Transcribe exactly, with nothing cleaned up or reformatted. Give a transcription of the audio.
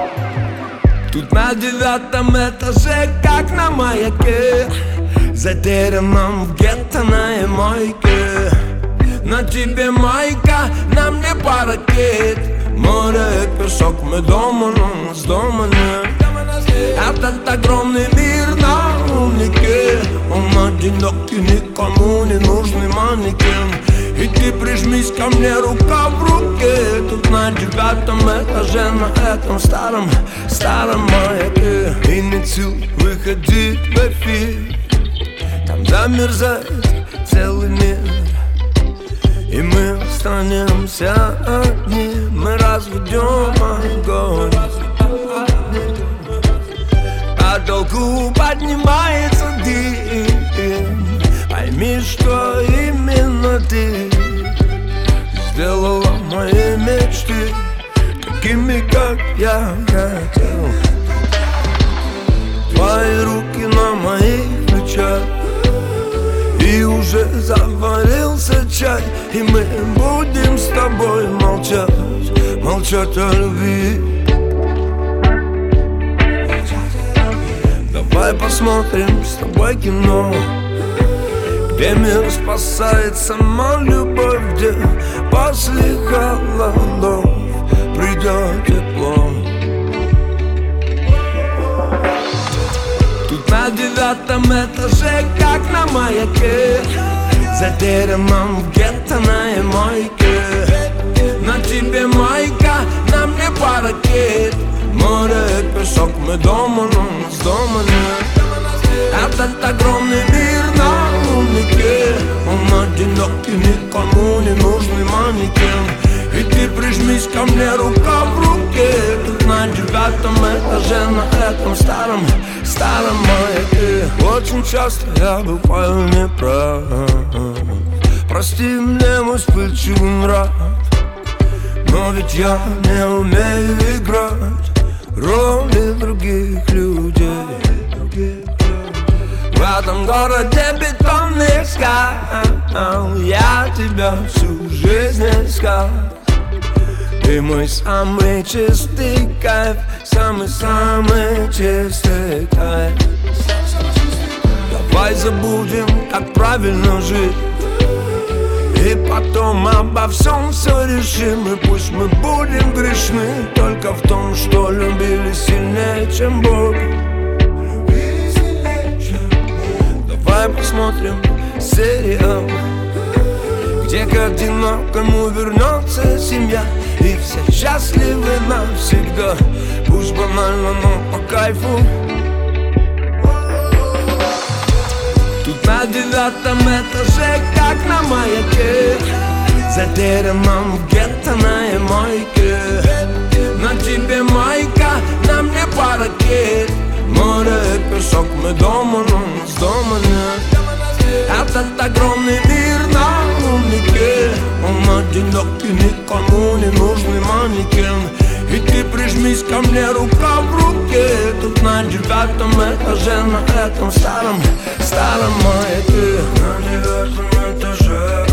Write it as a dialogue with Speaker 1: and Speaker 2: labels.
Speaker 1: Тут на девятом этаже, как на маяке, затерянном в гетто на Ямайке. На тебе майка, на мне паракет. Море и песок, мы дома, но у нас дома нет. Этот огромный мир на умнике, он одинокий, никому не нужный манекен. И ты прижмись ко мне, рука в руке. Тут на девятом этаже, на этом старом, старом маяке. И не цел выходить в эфир, там замерзает целый мир. И мы останемся одни, мы разведем огонь. Потолку поднимается дым. Пойми, что именно ты сделала мои мечты такими, как я хотел. Твои руки на моих плечах, и уже заварился чай. И мы будем с тобой молчать, молчать о любви. Давай посмотрим с тобой кино, где мир спасает сама любовь, где после холодов придет тепло. Тут на девятом этаже, как на маяке, затерянном в гетто на Ямайке. На тебе майка, на мне паракет. Море и песок, мы дома, но у нас дома нет. Этот огромный мир на умнике, он одинокий, никому не нужный манекен. И ты прижмись ко мне, рука в руке. Тут на девятом этаже, на этом старом, старом маяке. Очень часто я бываю неправ, прости мне мой вспыльчивый нрав, но ведь я не умею играть роли других людей. В этом городе бетонных скал я тебя всю жизнь искал. Ты мой самый чистый кайф, самый-самый чистый кайф. Давай забудем, как правильно жить, и потом обо всем все решим. И пусть мы будем грешны только в том, что любили сильнее, чем Бог. Давай посмотрим сериал, где к одинокому вернется семья, и все счастливы навсегда. Пусть банально, но по кайфу. Тут на девятом этаже, как на маяке, затерянном в гетто на Ямайке. На тебе майка, на мне паракет. Море и песок, мы дома, но у нас дома нет. Этот огромный мир на умнике, он одинокий, никому не нужный манекен. И ты прижмись ко мне, рука в руке. Тут на девятом этаже, на этом старом, старом маяке. На девятом этаже.